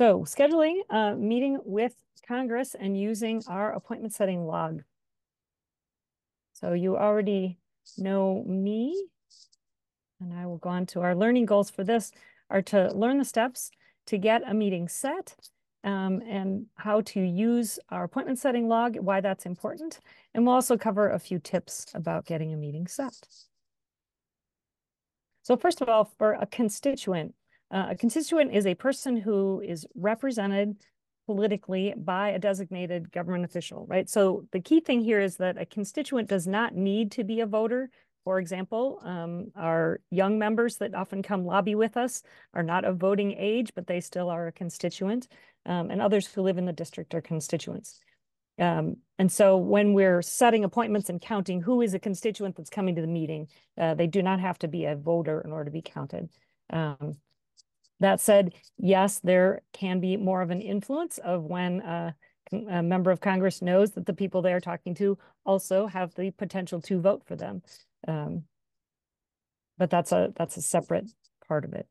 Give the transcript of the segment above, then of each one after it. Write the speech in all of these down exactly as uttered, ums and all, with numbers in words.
So scheduling a meeting with Congress and using our appointment setting log. So you already know me, and I will go on to our learning goals for this are to learn the steps to get a meeting set um, and how to use our appointment setting log, why that's important. And we'll also cover a few tips about getting a meeting set. So first of all, for a constituent, uh, a constituent is a person who is represented politically by a designated government official, right? So the key thing here is that a constituent does not need to be a voter. For example, um, our young members that often come lobby with us are not of voting age, but they still are a constituent, um, and others who live in the district are constituents. Um, and so when we're setting appointments and counting who is a constituent that's coming to the meeting, uh, they do not have to be a voter in order to be counted. Um, that said, yes, there can be more of an influence of when uh, a member of Congress knows that the people they're talking to also have the potential to vote for them. Um, but that's a, that's a separate part of it.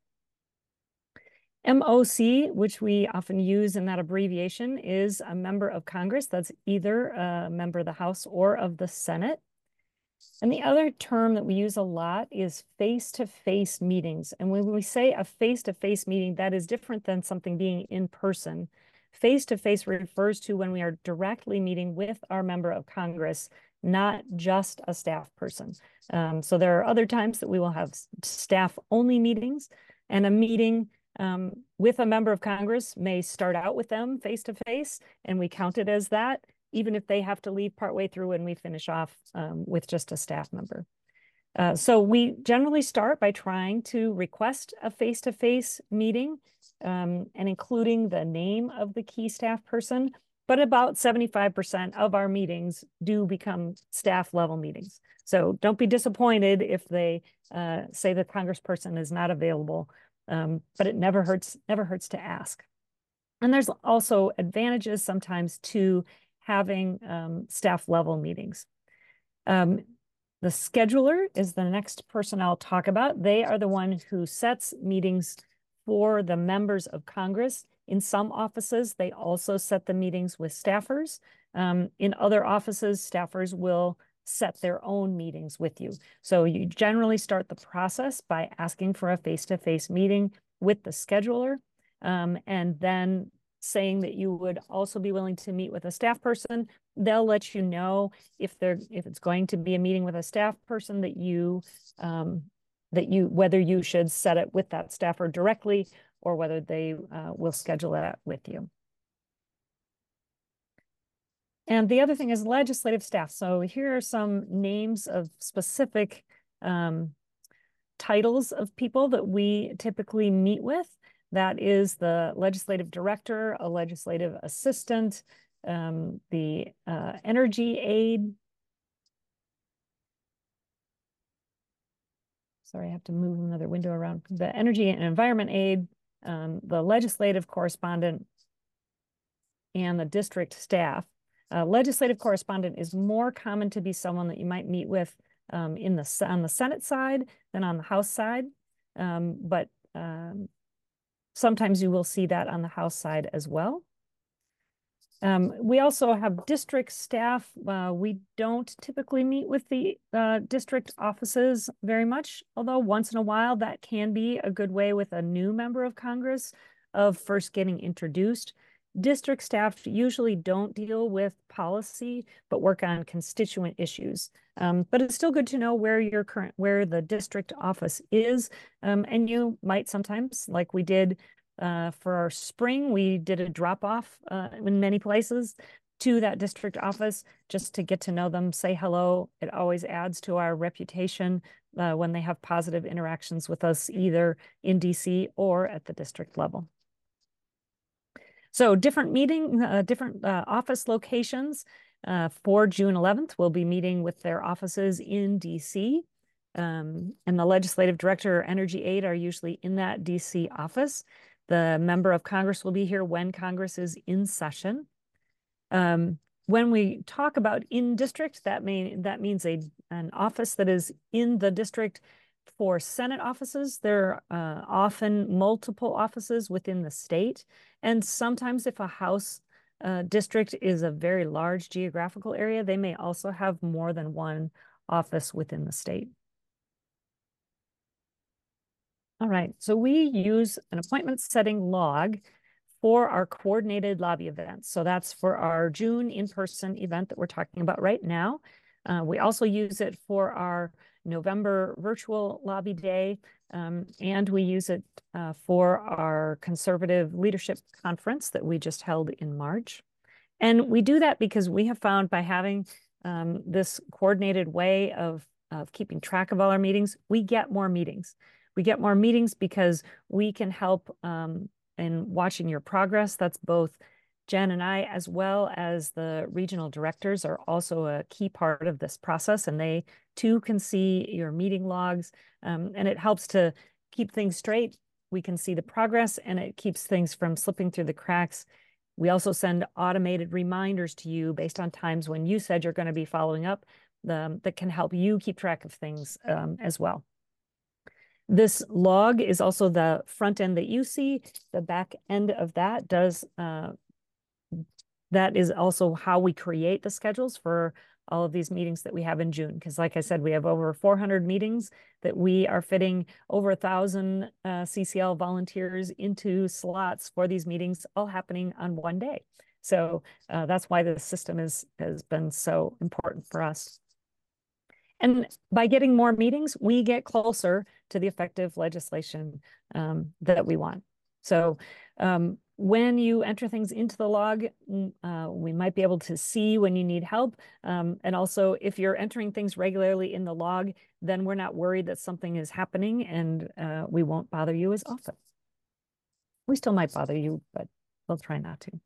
M O C, which we often use in that abbreviation, is a member of Congress that's either a member of the House or of the Senate. And the other term that we use a lot is face-to-face meetings. And when we say a face-to-face meeting, that is different than something being in person. Face-to-face refers to when we are directly meeting with our member of Congress, not just a staff person. Um, so there are other times that we will have staff-only meetings, and a meeting Um, with a member of Congress may start out with them face-to-face, and we count it as that, even if they have to leave partway through and we finish off um, with just a staff member. Uh, so we generally start by trying to request a face-to-face meeting um, and including the name of the key staff person, but about seventy-five percent of our meetings do become staff level meetings. So don't be disappointed if they uh, say the congressperson is not available. Um, but it never hurts, never hurts to ask. And there's also advantages sometimes to having um, staff level meetings. Um, the scheduler is the next person I'll talk about. They are the one who sets meetings for the members of Congress. In some offices, they also set the meetings with staffers. Um, in other offices, staffers will set their own meetings with you. So you generally start the process by asking for a face-to-face meeting with the scheduler, um, and then saying that you would also be willing to meet with a staff person. They'll let you know if they're if it's going to be a meeting with a staff person that you um, that you whether you should set it with that staffer directly or whether they uh, will schedule that with you. And the other thing is legislative staff. So here are some names of specific um, titles of people that we typically meet with. That is the legislative director, a legislative assistant, um, the uh, energy aide. Sorry, I have to move another window around. The energy and environment aide, um, the legislative correspondent, and the district staff. Uh, legislative correspondent is more common to be someone that you might meet with um, in the on the Senate side than on the House side, um, but um, sometimes you will see that on the House side as well. Um, we also have district staff. Uh, we don't typically meet with the uh, district offices very much, although once in a while that can be a good way with a new member of Congress of first getting introduced. District staff usually don't deal with policy, but work on constituent issues. Um, but it's still good to know where your current, where the district office is. Um, and you might sometimes, like we did uh, for our spring, we did a drop off uh, in many places to that district office just to get to know them, say hello. It always adds to our reputation uh, when they have positive interactions with us, either in D C or at the district level. So different meeting, uh, different uh, office locations. Uh, for June eleventh, we'll be meeting with their offices in D C. Um, and the legislative director or energy aide are usually in that D C office. The member of Congress will be here when Congress is in session. Um, when we talk about in district, that, may, that means a, an office that is in the district for Senate offices, there are uh, often multiple offices within the state. And sometimes if a House uh, district is a very large geographical area, they may also have more than one office within the state. All right, so we use an appointment setting log for our coordinated lobby events. So that's for our June in-person event that we're talking about right now. Uh, we also use it for our November virtual lobby day, um, and we use it uh, for our conservative leadership conference that we just held in March. And we do that because we have found by having um, this coordinated way of, of keeping track of all our meetings, we get more meetings. We get more meetings because we can help um, in watching your progress. That's both Jen and I, as well as the regional directors, are also a key part of this process, and they too can see your meeting logs, um, and it helps to keep things straight. We can see the progress, and it keeps things from slipping through the cracks. We also send automated reminders to you based on times when you said you're going to be following up, um, that can help you keep track of things um, as well. This log is also the front end that you see. The back end of that does, uh, that is also how we create the schedules for all of these meetings that we have in June. Because like I said, we have over four hundred meetings that we are fitting over a thousand uh, C C L volunteers into slots for these meetings, all happening on one day. So uh, that's why this system is, has been so important for us. And by getting more meetings, we get closer to the effective legislation um, that we want. So um, when you enter things into the log, uh, we might be able to see when you need help. Um, and also, if you're entering things regularly in the log, then we're not worried that something is happening, and uh, we won't bother you as often. We still might bother you, but we'll try not to.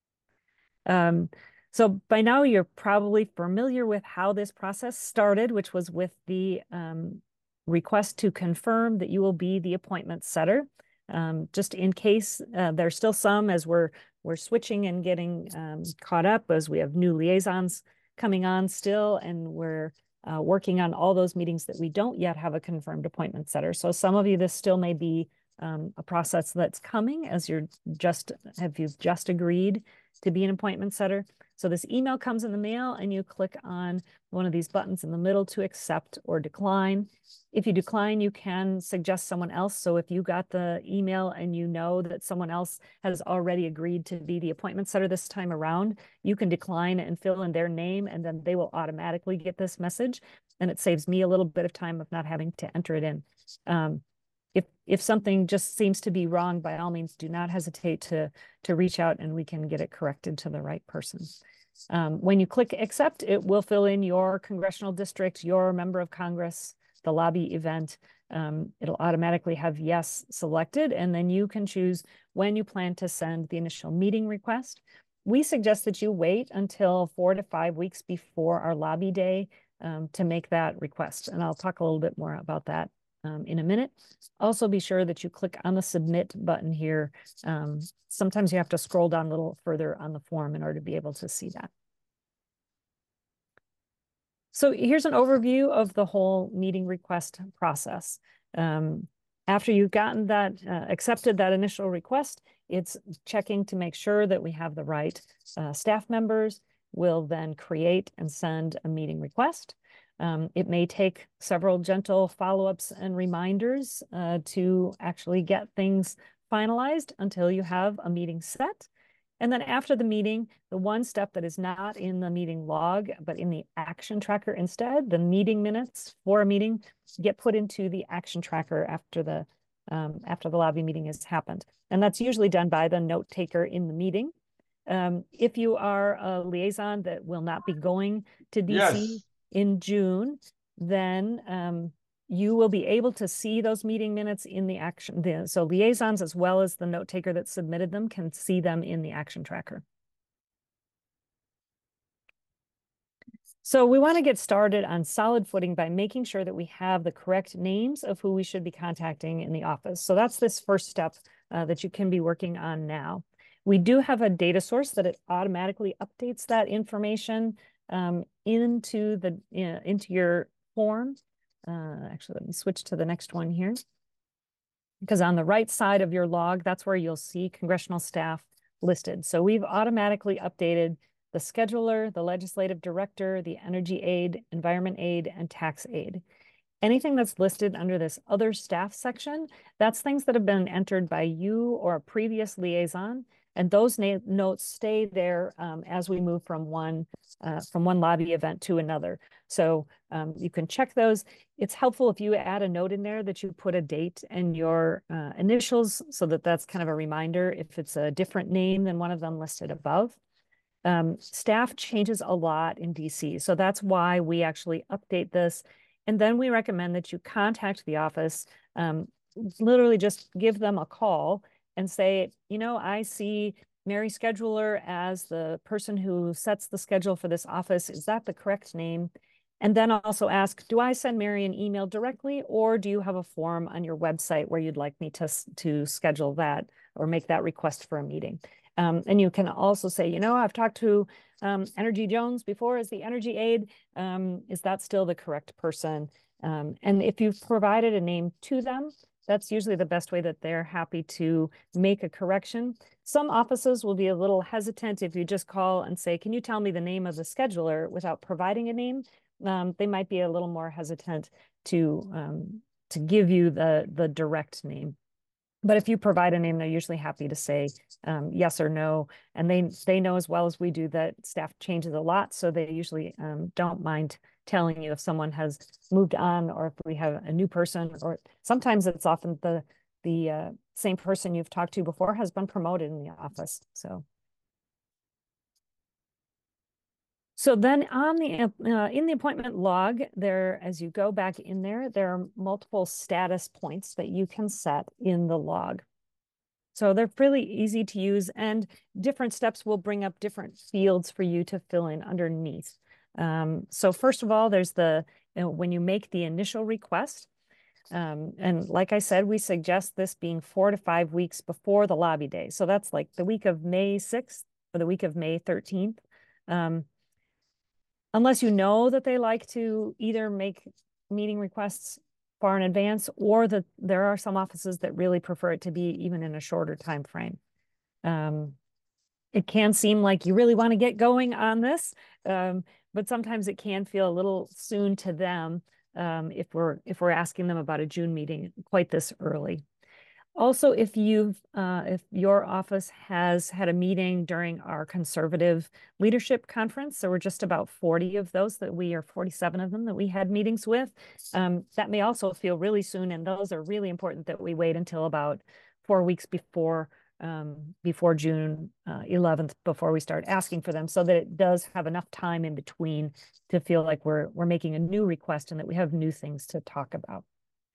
Um, So by now you're probably familiar with how this process started, which was with the um, request to confirm that you will be the appointment setter. Um, just in case uh, there's still some, as we're we're switching and getting um, caught up, as we have new liaisons coming on still, and we're uh, working on all those meetings that we don't yet have a confirmed appointment setter. So some of you, this still may be um, a process that's coming as you're just, have you just agreed to be an appointment setter. So this email comes in the mail, and you click on one of these buttons in the middle to accept or decline. If you decline, you can suggest someone else. So if you got the email and you know that someone else has already agreed to be the appointment setter this time around, you can decline and fill in their name, and then they will automatically get this message. And it saves me a little bit of time of not having to enter it in. Um, If, if something just seems to be wrong, by all means, do not hesitate to, to reach out, and we can get it corrected to the right person. Um, when you click accept, it will fill in your congressional district, your member of Congress, the lobby event. Um, it'll automatically have yes selected, and then you can choose when you plan to send the initial meeting request. We suggest that you wait until four to five weeks before our lobby day um, to make that request. And I'll talk a little bit more about that Um, in a minute. Also, be sure that you click on the submit button here. Um, sometimes you have to scroll down a little further on the form in order to be able to see that. So here's an overview of the whole meeting request process. Um, after you've gotten that, uh, accepted that initial request, it's checking to make sure that we have the right uh, staff members. We'll then create and send a meeting request. Um, it may take several gentle follow-ups and reminders uh, to actually get things finalized until you have a meeting set. And then after the meeting, the one step that is not in the meeting log, but in the action tracker instead, the meeting minutes for a meeting get put into the action tracker after the, um, after the lobby meeting has happened. And that's usually done by the note taker in the meeting. Um, if you are a liaison that will not be going to D C, yes, in June, then um, you will be able to see those meeting minutes in the action. The, so liaisons, as well as the note taker that submitted them, can see them in the action tracker. So we want to get started on solid footing by making sure that we have the correct names of who we should be contacting in the office. So that's this first step uh, that you can be working on now. We do have a data source that it automatically updates that information um, into the uh, into your form. Uh, actually, let me switch to the next one here. Because on the right side of your log, that's where you'll see congressional staff listed. So we've automatically updated the scheduler, the legislative director, the energy aide, environment aide, and tax aide. Anything that's listed under this other staff section, that's things that have been entered by you or a previous liaison. And those notes stay there um, as we move from one uh, from one lobby event to another. So um, you can check those. It's helpful if you add a note in there that you put a date and your uh, initials so that that's kind of a reminder if it's a different name than one of them listed above. Um, staff changes a lot in D C, so that's why we actually update this. And then we recommend that you contact the office, um, literally just give them a call and say, you know, I see Mary Scheduler as the person who sets the schedule for this office. Is that the correct name? And then also ask, do I send Mary an email directly, or do you have a form on your website where you'd like me to, to schedule that or make that request for a meeting? Um, and you can also say, you know, I've talked to um, Energy Jones before as the energy aide. Um, is that still the correct person? Um, and if you've provided a name to them, that's usually the best way that they're happy to make a correction. Some offices will be a little hesitant if you just call and say, can you tell me the name of the scheduler without providing a name? Um, they might be a little more hesitant to, um, to give you the, the direct name. But if you provide a name, they're usually happy to say um, yes or no. And they they know as well as we do that staff changes a lot. So they usually um, don't mind telling you if someone has moved on or if we have a new person, or sometimes it's often the, the uh, same person you've talked to before has been promoted in the office. So. So then on the uh, in the appointment log there, as you go back in there, there are multiple status points that you can set in the log. So they're really easy to use, and different steps will bring up different fields for you to fill in underneath. Um, so first of all, there's the, you know, when you make the initial request, um, and like I said, we suggest this being four to five weeks before the lobby day. So that's like the week of May sixth or the week of May thirteenth. Um, Unless you know that they like to either make meeting requests far in advance, or that there are some offices that really prefer it to be even in a shorter time frame. Um, it can seem like you really want to get going on this, um, but sometimes it can feel a little soon to them um, if we're if we're asking them about a June meeting quite this early. Also, if you've uh, if your office has had a meeting during our conservative leadership conference, there were just about forty of those that we, or forty-seven of them that we had meetings with. Um, that may also feel really soon, and those are really important that we wait until about four weeks before um, before June uh, eleventh before we start asking for them, so that it does have enough time in between to feel like we're we're making a new request and that we have new things to talk about.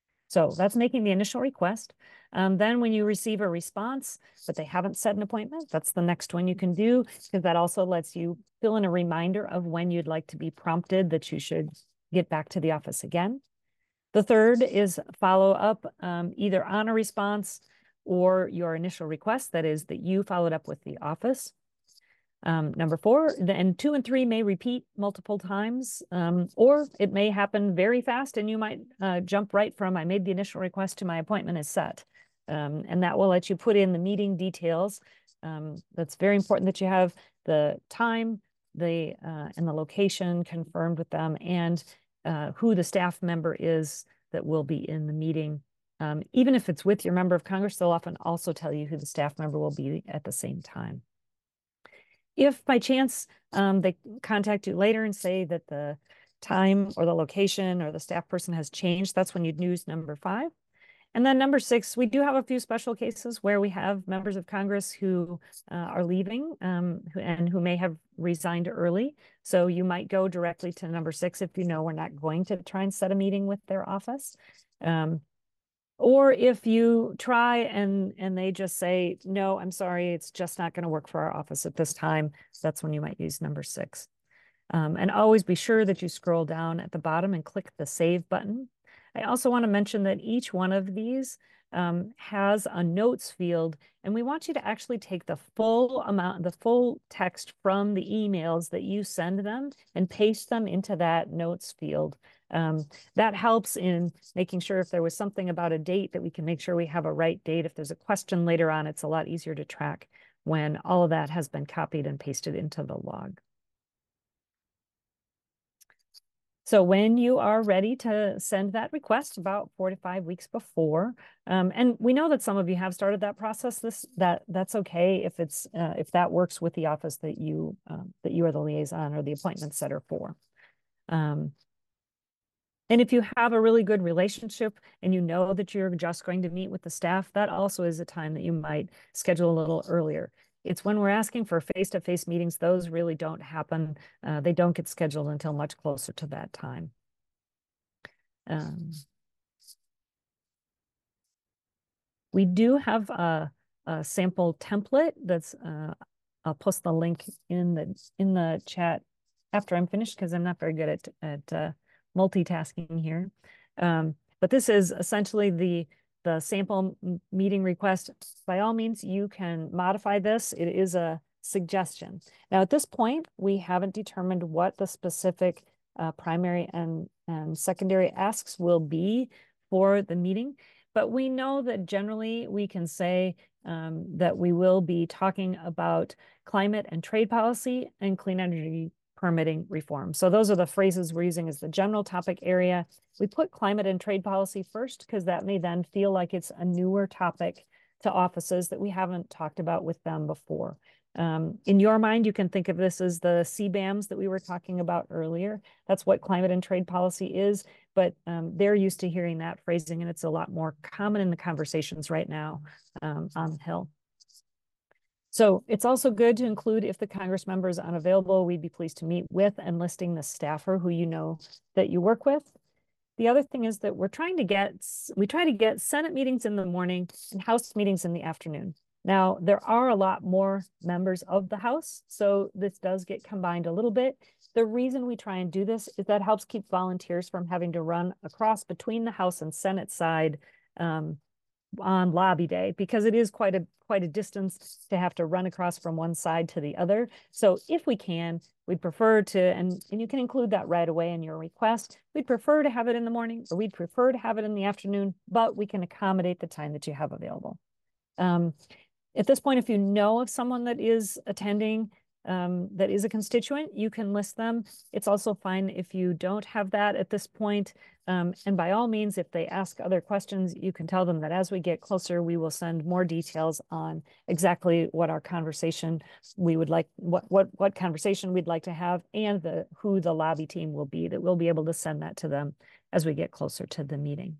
So that's making the initial request. Um, then when you receive a response, but they haven't set an appointment, that's the next one you can do, because that also lets you fill in a reminder of when you'd like to be prompted that you should get back to the office again. The third is follow up um, either on a response or your initial request, that is that you followed up with the office. Um, number four, and two and three may repeat multiple times, um, or it may happen very fast and you might uh, jump right from I made the initial request to my appointment is set. Um, and that will let you put in the meeting details. Um, that's very important that you have the time, the uh, and the location confirmed with them, and uh, who the staff member is that will be in the meeting. Um, even if it's with your member of Congress, they'll often also tell you who the staff member will be at the same time. If by chance um, they contact you later and say that the time or the location or the staff person has changed, that's when you'd use number five. And then number six, we do have a few special cases where we have members of Congress who uh, are leaving um, and who may have resigned early. So you might go directly to number six if you know we're not going to try and set a meeting with their office. Um, Or if you try and and they just say, no, I'm sorry, it's just not going to work for our office at this time, that's when you might use number six. Um, and always be sure that you scroll down at the bottom and click the save button. I also want to mention that each one of these um, has a notes field, and we want you to actually take the full amount, the full text from the emails that you send them and paste them into that notes field. Um, that helps in making sure if there was something about a date that we can make sure we have a right date. If there's a question later on, it's a lot easier to track when all of that has been copied and pasted into the log. So when you are ready to send that request about four to five weeks before, um, and we know that some of you have started that process, this that that's okay if it's uh, if that works with the office that you um, that you are the liaison or the appointment setter for. Um, and if you have a really good relationship and you know that you're just going to meet with the staff, that also is a time that you might schedule a little earlier. It's when we're asking for face-to-face meetings, those really don't happen. Uh, they don't get scheduled until much closer to that time. Um, we do have a, a sample template that's, uh, I'll post the link in the in the chat after I'm finished because I'm not very good at, at uh, multitasking here. Um, but this is essentially the the sample meeting request. By all means, you can modify this. It is a suggestion. Now, at this point, we haven't determined what the specific uh, primary and, and secondary asks will be for the meeting, but we know that generally we can say um, that we will be talking about climate and trade policy and clean energy permitting reform. So those are the phrases we're using as the general topic area. We put climate and trade policy first because that may then feel like it's a newer topic to offices that we haven't talked about with them before. Um, in your mind, you can think of this as the C BAMs that we were talking about earlier. That's what climate and trade policy is, but um, they're used to hearing that phrasing, and it's a lot more common in the conversations right now um, on the Hill. So it's also good to include if the Congress member is unavailable, we'd be pleased to meet with and listing the staffer who you know that you work with. The other thing is that we're trying to get, we try to get Senate meetings in the morning and House meetings in the afternoon. Now, there are a lot more members of the House, so this does get combined a little bit. The reason we try and do this is that helps keep volunteers from having to run across between the House and Senate side um, on lobby day, because it is quite a quite a distance to have to run across from one side to the other. So if we can, we'd prefer to, and, and you can include that right away in your request, we'd prefer to have it in the morning, or we'd prefer to have it in the afternoon, but we can accommodate the time that you have available. Um, at this point, if you know of someone that is attending um, that is a constituent, you can list them. It's also fine if you don't have that at this point. Um, and by all means, if they ask other questions, you can tell them that as we get closer, we will send more details on exactly what our conversation we would like, what what what conversation we'd like to have, and the who the lobby team will be, that we'll be able to send that to them as we get closer to the meeting.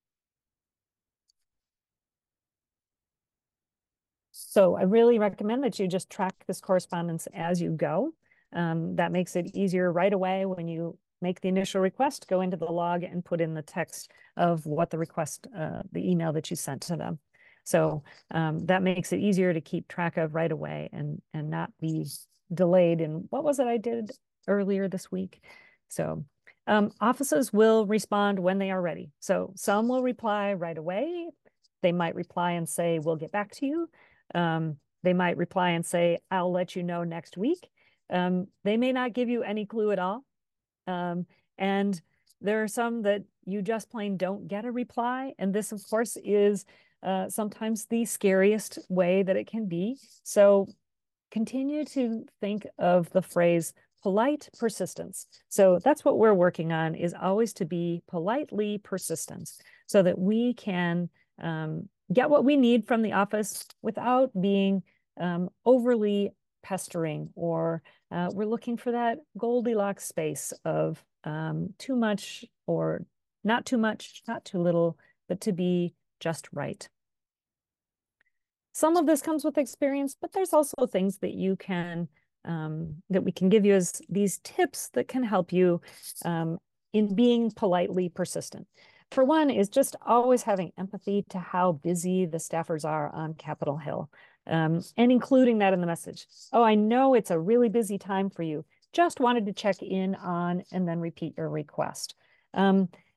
So I really recommend that you just track this correspondence as you go. Um, that makes it easier right away when you make the initial request, go into the log and put in the text of what the request, uh, the email that you sent to them. So um, that makes it easier to keep track of right away and, and not be delayed in what was it I did earlier this week. So um, offices will respond when they are ready. So some will reply right away. They might reply and say, we'll get back to you. Um, they might reply and say, I'll let you know next week. Um, they may not give you any clue at all. Um, and there are some that you just plain don't get a reply. And this, of course, is uh, sometimes the scariest way that it can be. So continue to think of the phrase polite persistence. So that's what we're working on, is always to be politely persistent so that we can um, get what we need from the office without being um, overly pestering, or uh, we're looking for that Goldilocks space of um, too much or not too much, not too little, but to be just right. Some of this comes with experience, but there's also things that you can, um, that we can give you as these tips that can help you um, in being politely persistent. For one is just always having empathy to how busy the staffers are on Capitol Hill, um, and including that in the message. Oh, I know it's a really busy time for you. Just wanted to check in on and then repeat your request. Um,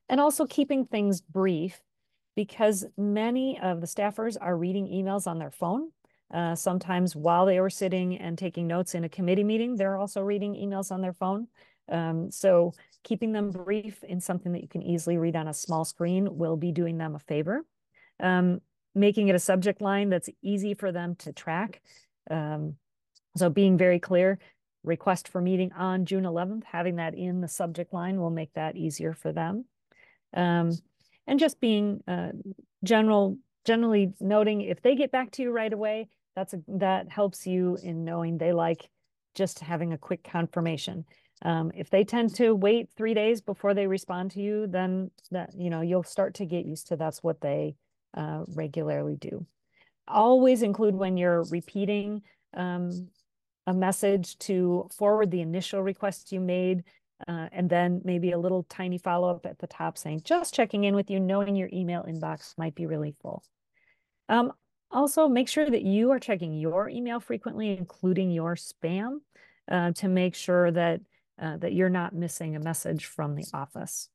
And also keeping things brief, because many of the staffers are reading emails on their phone. Uh, sometimes while they were sitting and taking notes in a committee meeting, they're also reading emails on their phone. Um, so keeping them brief in something that you can easily read on a small screen will be doing them a favor. Um, making it a subject line that's easy for them to track. Um, so being very clear, request for meeting on June eleventh, having that in the subject line will make that easier for them. Um, and just being uh, general, generally noting if they get back to you right away, that's a, that helps you in knowing they like just having a quick confirmation. Um, if they tend to wait three days before they respond to you, then that, you know, you'll start to get used to that's what they uh, regularly do. Always include when you're repeating um, a message to forward the initial request you made, uh, and then maybe a little tiny follow-up at the top saying, just checking in with you, knowing your email inbox might be really full. Um, also, make sure that you are checking your email frequently, including your spam, uh, to make sure that, uh, that you're not missing a message from the office.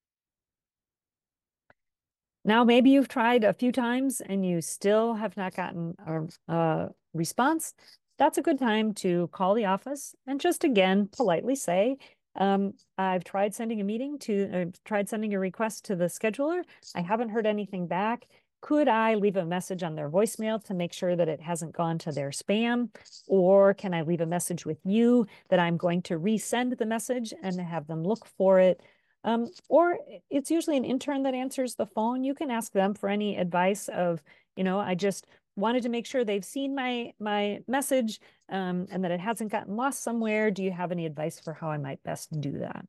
Now, maybe you've tried a few times and you still have not gotten a, a response. That's a good time to call the office and just again politely say, um, I've tried sending a meeting to, I've tried sending a request to the scheduler. I haven't heard anything back. Could I leave a message on their voicemail to make sure that it hasn't gone to their spam? Or can I leave a message with you that I'm going to resend the message and have them look for it? Um, or it's usually an intern that answers the phone. You can ask them for any advice of, you know, I just wanted to make sure they've seen my my message um, and that it hasn't gotten lost somewhere. Do you have any advice for how I might best do that?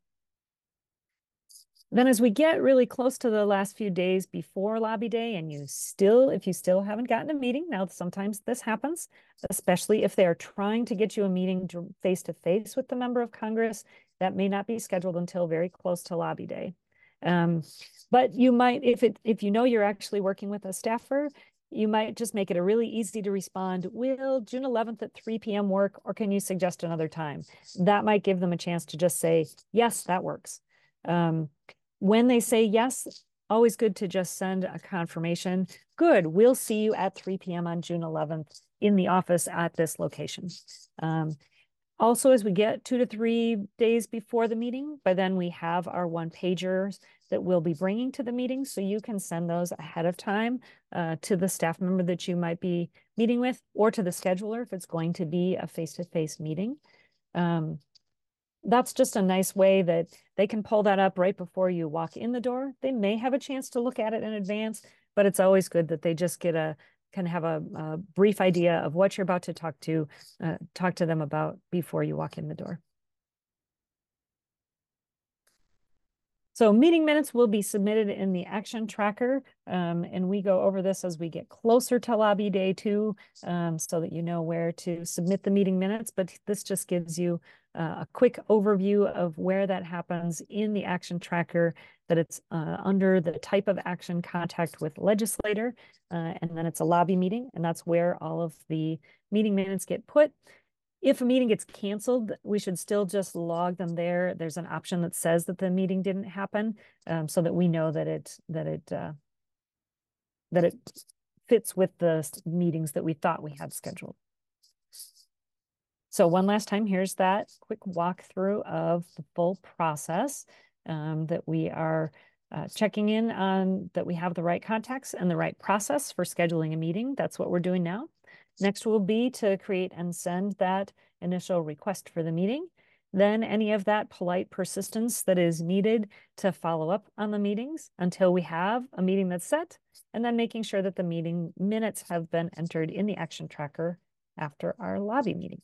Then as we get really close to the last few days before lobby day and you still, if you still haven't gotten a meeting, now sometimes this happens, especially if they're trying to get you a meeting face to face with the member of Congress, that may not be scheduled until very close to lobby day. Um, but you might, if it if you know you're actually working with a staffer, you might just make it a really easy to respond, will June eleventh at three p m work, or can you suggest another time? That might give them a chance to just say, yes, that works. Um, when they say yes, always good to just send a confirmation. Good, we'll see you at three p m on June eleventh in the office at this location. Um, also, as we get two to three days before the meeting, by then we have our one pagers that we'll be bringing to the meeting. So you can send those ahead of time uh, to the staff member that you might be meeting with, or to the scheduler if it's going to be a face-to-face meeting. Um, that's just a nice way that they can pull that up right before you walk in the door. They may have a chance to look at it in advance, but it's always good that they just get a kind of have a, a brief idea of what you're about to talk to, uh, talk to them about before you walk in the door. So meeting minutes will be submitted in the action tracker, um, and we go over this as we get closer to lobby day two, um, so that you know where to submit the meeting minutes. But this just gives you uh, a quick overview of where that happens in the action tracker, that it's uh, under the type of action, contact with legislator, uh, and then it's a lobby meeting, and that's where all of the meeting minutes get put. If a meeting gets canceled, we should still just log them there. There's an option that says that the meeting didn't happen, um, so that we know that it that it uh, that it fits with the meetings that we thought we had scheduled. So one last time, here's that quick walkthrough of the full process, um, that we are uh, checking in on that we have the right contacts and the right process for scheduling a meeting. That's what we're doing now. Next will be to create and send that initial request for the meeting. Then any of that polite persistence that is needed to follow up on the meetings until we have a meeting that's set, and then making sure that the meeting minutes have been entered in the action tracker after our lobby meeting.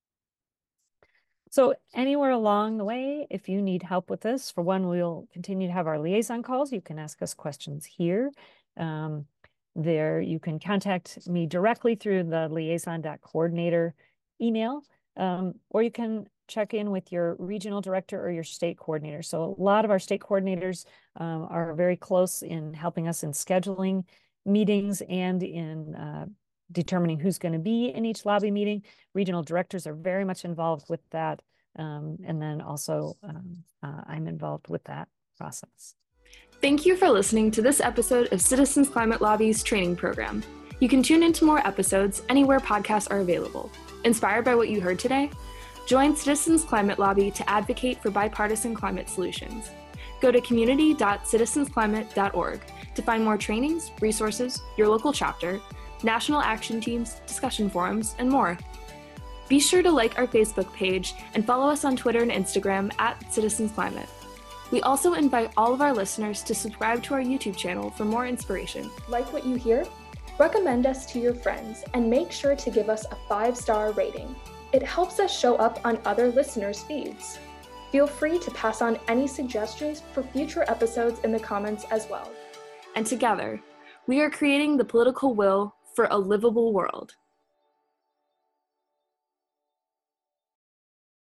So anywhere along the way, if you need help with this, for one, we'll continue to have our liaison calls. You can ask us questions here. Um, there, you can contact me directly through the liaison.coordinator email, um, or you can check in with your regional director or your state coordinator. So a lot of our state coordinators um, are very close in helping us in scheduling meetings and in uh, determining who's going to be in each lobby meeting. Regional directors are very much involved with that. Um, and then also um, uh, I'm involved with that process. Thank you for listening to this episode of Citizens Climate Lobby's training program. You can tune into more episodes anywhere podcasts are available. Inspired by what you heard today? Join Citizens Climate Lobby to advocate for bipartisan climate solutions. Go to community dot citizens climate dot org to find more trainings, resources, your local chapter, national action teams, discussion forums, and more. Be sure to like our Facebook page and follow us on Twitter and Instagram at Citizens Climate. We also invite all of our listeners to subscribe to our YouTube channel for more inspiration. Like what you hear? Recommend us to your friends and make sure to give us a five-star rating. It helps us show up on other listeners' feeds. Feel free to pass on any suggestions for future episodes in the comments as well. And together, we are creating the political will for a livable world.